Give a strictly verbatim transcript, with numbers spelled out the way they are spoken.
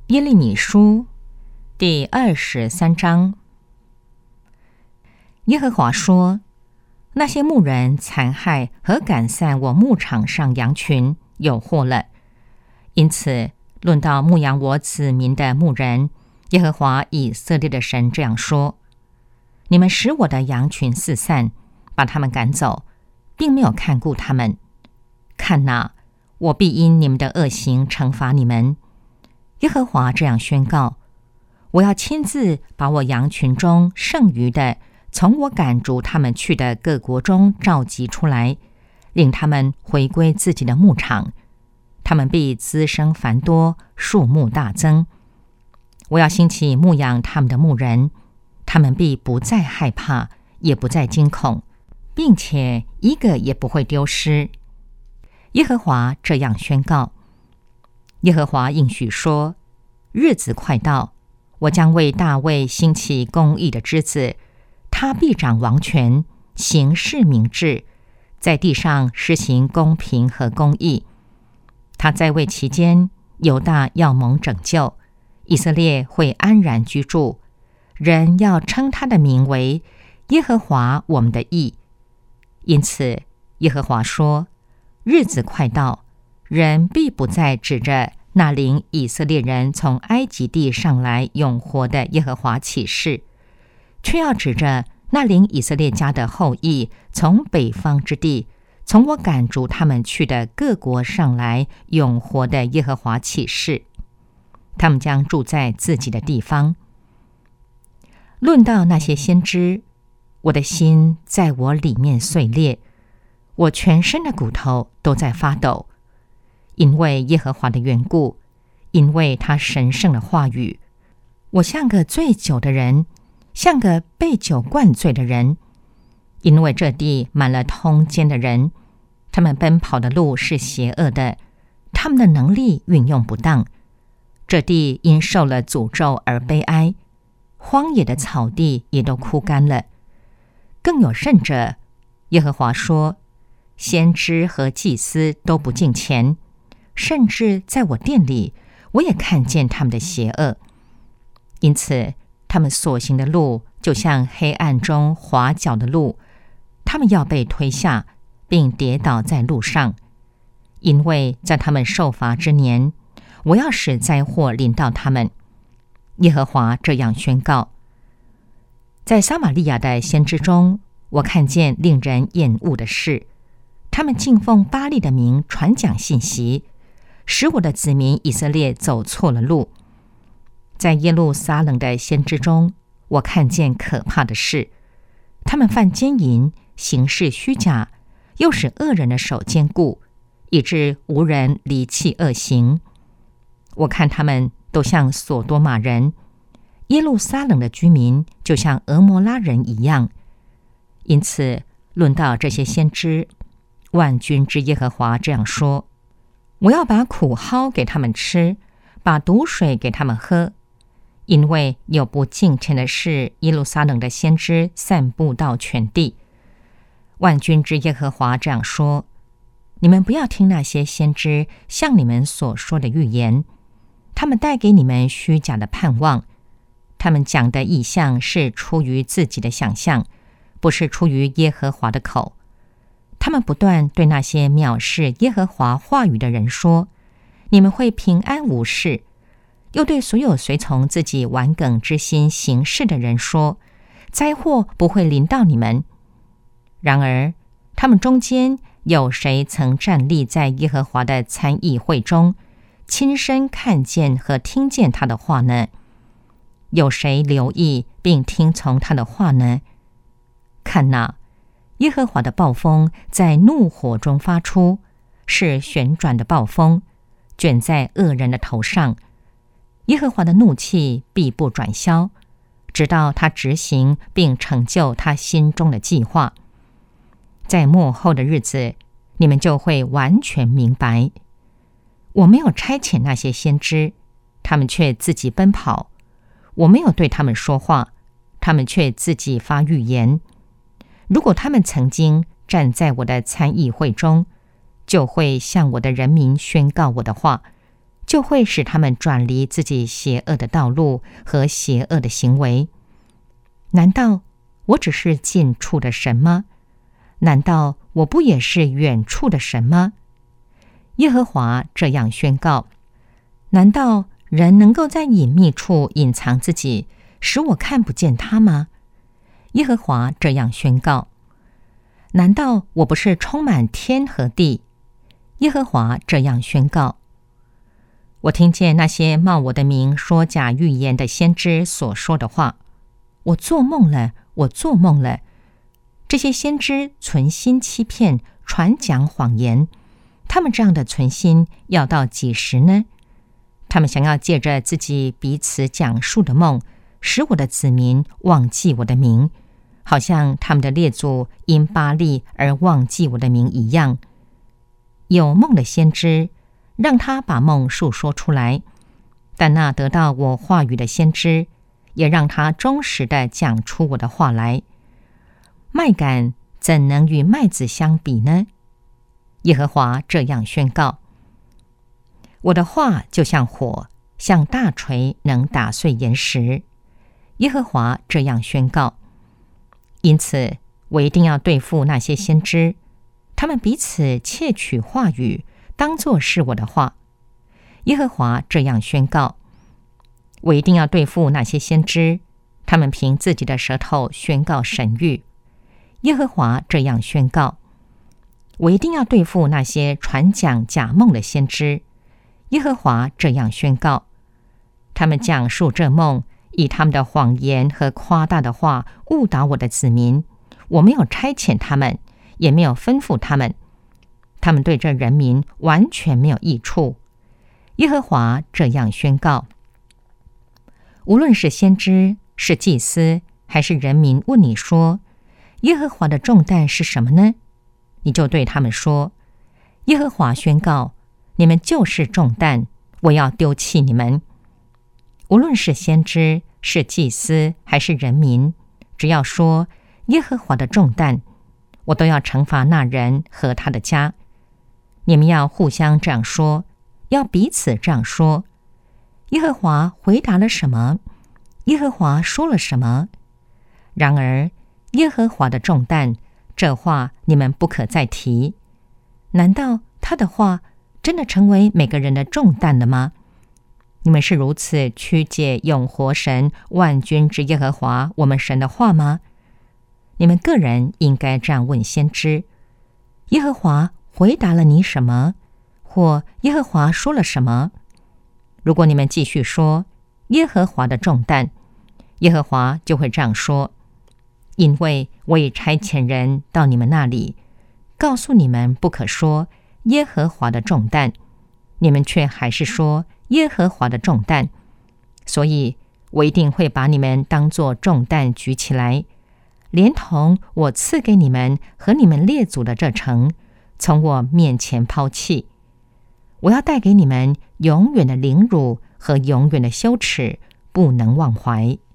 耶利米书第二十三章。耶和华说：那些牧人残害和赶散我牧场上羊群，有祸了。因此，论到牧养我子民的牧人，耶和华以色列的神这样说：你们使我的羊群四散，把他们赶走，并没有看顾他们。看哪，我必因你们的恶行惩罚你们。耶和华这样宣告：我要亲自把我羊群中剩余的，从我赶逐他们去的各国中召集出来，令他们回归自己的牧场。他们必滋生繁多，数目大增。我要兴起牧养他们的牧人，他们必不再害怕，也不再惊恐，并且一个也不会丢失。耶和华这样宣告。耶和华应许说：日子快到，我将为大卫兴起公义的枝子，他必掌王权，行事明智，在地上施行公平和公义。他在位期间，犹大要蒙拯救，以色列会安然居住，人要称他的名为耶和华我们的义。因此，耶和华说：日子快到，人必不再指着那领以色列人从埃及地上来永活的耶和华起誓，却要指着那领以色列家的后裔从北方之地，从我赶逐他们去的各国上来永活的耶和华起誓。他们将住在自己的地方。论到那些先知，我的心在我里面碎裂，我全身的骨头都在发抖，因为耶和华的缘故，因为他神圣的话语。我像个醉酒的人，像个被酒灌醉的人，因为这地满了通奸的人，他们奔跑的路是邪恶的，他们的能力运用不当。这地因受了诅咒而悲哀，荒野的草地也都枯干了。更有甚者，耶和华说：先知和祭司都不敬虔，甚至在我殿里，我也看见他们的邪恶。因此，他们所行的路就像黑暗中滑脚的路，他们要被推下，并跌倒在路上。因为在他们受罚之年，我要使灾祸临到他们。耶和华这样宣告。在撒玛利亚的先知中，我看见令人厌恶的事。他们敬奉巴力的名传讲信息，使我的子民以色列走错了路。在耶路撒冷的先知中，我看见可怕的事。他们犯奸淫，行事虚假，又使恶人的手坚固，以致无人离弃恶行。我看他们都像所多玛人，耶路撒冷的居民就像俄摩拉人一样。因此，论到这些先知，万军之耶和华这样说：我要把苦蒿给他们吃，把毒水给他们喝，因为有不敬虔的事，耶路撒冷的先知散布到全地。万军之耶和华这样说：你们不要听那些先知向你们所说的预言，他们带给你们虚假的盼望，他们讲的异象是出于自己的想象，不是出于耶和华的口。他们不断对那些藐视耶和华话语的人说：你们会平安无事，又对所有随从自己顽梗之心行事的人说：灾祸不会临到你们。然而他们中间有谁曾站立在耶和华的参议会中，亲身看见和听见他的话呢？有谁留意并听从他的话呢？看哪，耶和华的暴风在怒火中发出，是旋转的暴风，卷在恶人的头上。耶和华的怒气必不转消，直到他执行并成就他心中的计划。在末后的日子，你们就会完全明白。我没有差遣那些先知，他们却自己奔跑；我没有对他们说话，他们却自己发预言。如果他们曾经站在我的参议会中，就会向我的人民宣告我的话， 就会使他们转离自己邪恶的道路和邪恶的行为。难道我只是近处的神吗？难道我不也是远处的神吗？耶和华这样宣告：难道人能够在隐秘处隐藏自己，使我看不见他吗？耶和华这样宣告：难道我不是充满天和地？耶和华这样宣告：我听见那些冒我的名说假预言的先知所说的话，我做梦了，我做梦了。这些先知存心欺骗，传讲谎言，他们这样的存心要到几时呢？他们想要借着自己彼此讲述的梦，使我的子民忘记我的名，好像他们的列祖因巴力而忘记我的名一样。有梦的先知，让他把梦述说出来，但那得到我话语的先知，也让他忠实地讲出我的话来。麦秆怎能与麦子相比呢？耶和华这样宣告：我的话就像火，像大锤能打碎岩石。耶和华这样宣告。因此，我一定要对付那些先知，他们彼此窃取话语，当作是我的话。耶和华这样宣告：我一定要对付那些先知，他们凭自己的舌头宣告神谕。耶和华这样宣告：我一定要对付那些传讲假梦的先知。耶和华这样宣告：他们讲述这梦，以他们的谎言和夸大的话误导我的子民。我没有差遣他们，也没有吩咐他们，他们对这人民完全没有益处。耶和华这样宣告：无论是先知，是祭司，还是人民问你说，耶和华的重担是什么呢？你就对他们说：耶和华宣告，你们就是重担，我要丢弃你们。无论是先知，是祭司，还是人民，只要说耶和华的重担，我都要惩罚那人和他的家。你们要互相这样说，要彼此这样说。耶和华回答了什么？耶和华说了什么？然而耶和华的重担，这话你们不可再提。难道他的话真的成为每个人的重担了吗？你们是如此曲解永活神万军之耶和华我们神的话吗？你们个人应该这样问先知：耶和华回答了你什么？或耶和华说了什么？如果你们继续说耶和华的重担，耶和华就会这样说：因为我已差遣人到你们那里，告诉你们不可说耶和华的重担，你们却还是说耶和华的重担，所以我一定会把你们当作重担举起来，连同我赐给你们和你们列祖的这城，从我面前抛弃。我要带给你们永远的凌辱和永远的羞耻，不能忘怀。